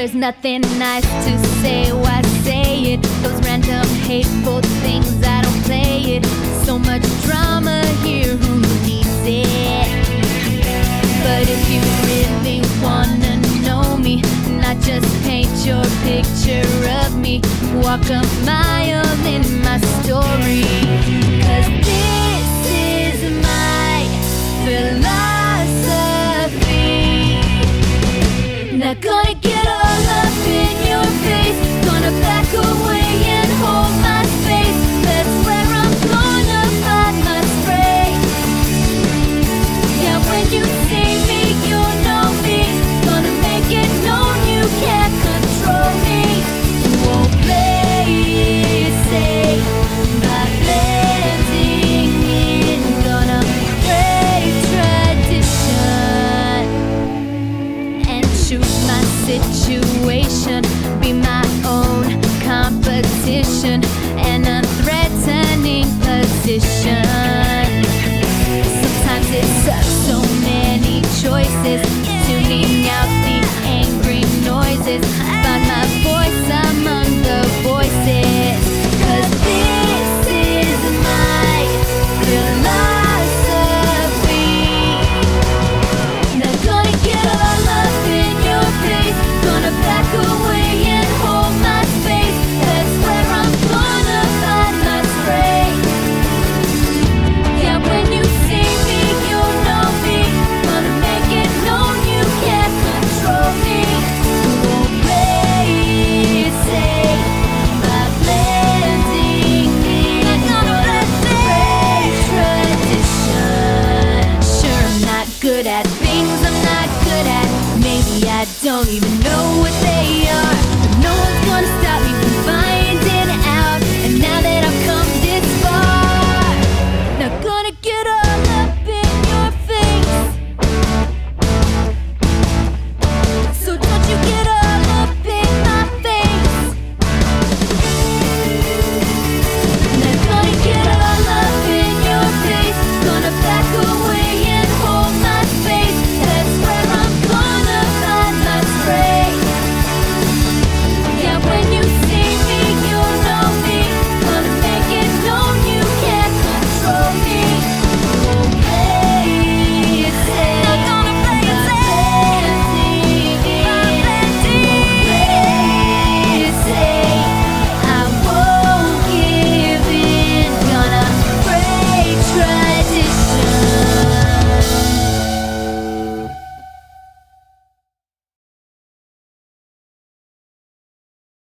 there's nothing nice to say, why say it? Those random hateful things, I don't play it. So much drama here, who needs it? But if you really wanna know me, not just paint your picture of me, walk a mile in my story. 'Cause this is my philosophy. Not gonna get all up in your face, gonna back away and hold my space. That's where I'm gonna find my strength. Yeah, when you see me, you know me. Gonna make it known you can't control me. Won't play it safe by blending in. Gonna break tradition and choose my situation, be my own competition, an unthreatening position. Sometimes it sucks, so many choices, tuning out the angry noises, find my voice among the voices. 'Cause this is my philosophy. Not gonna get all up in your face, gonna back away and hold my space. That's where I'm gonna find my strength. Yeah, when you see me, you know me. Gonna make it known you can't control me. Won't play it safe by blending in. I'm gonna break tradition. Sure, I'm not good at things I'm not good at. Maybe I don't even know what they are, but no one's gonna stop me